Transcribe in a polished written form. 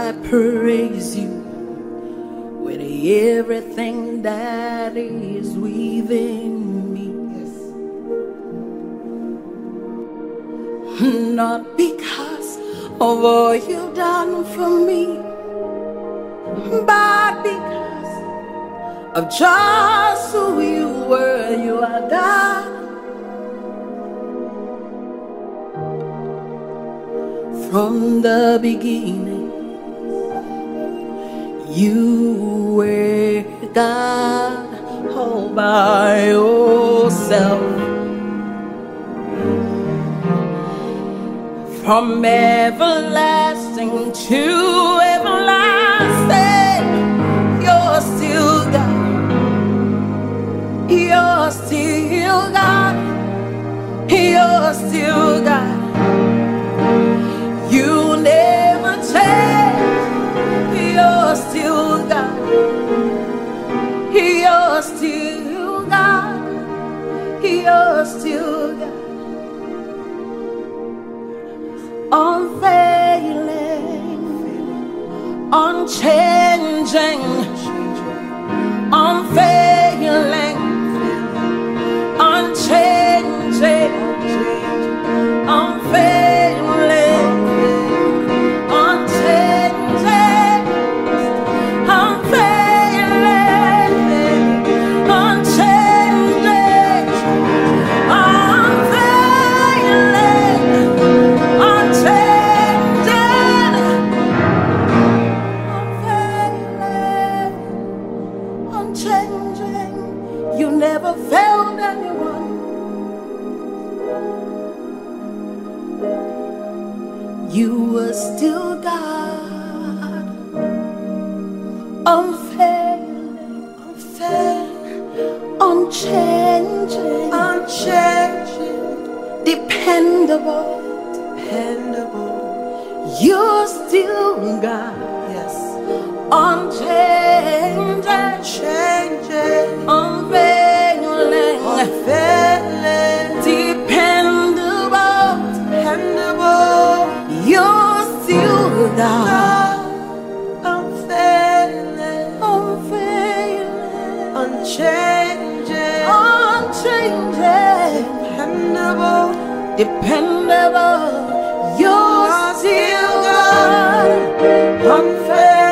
I praise you with everything that is within me. Yes. Not because of all you've done for me, but because of just who you were. You are God. From the beginning, you were God all by yourself. From everlasting to everlasting, you're still God. You're still God. You're still God. You never change. You're still God. You're still God. You're still God. Unfailing, unchanging, unfailing, unchanging, unfailing, unchanging, unfailing, unchanging, unchanging. You never failed anyone. You were still God. Unfailing, unchanging, dependable. You're still God. Yes. Unchanging, unfailing, dependable. You're still God. Unfailing, unchanging, dependable. You're still God. Unfailing.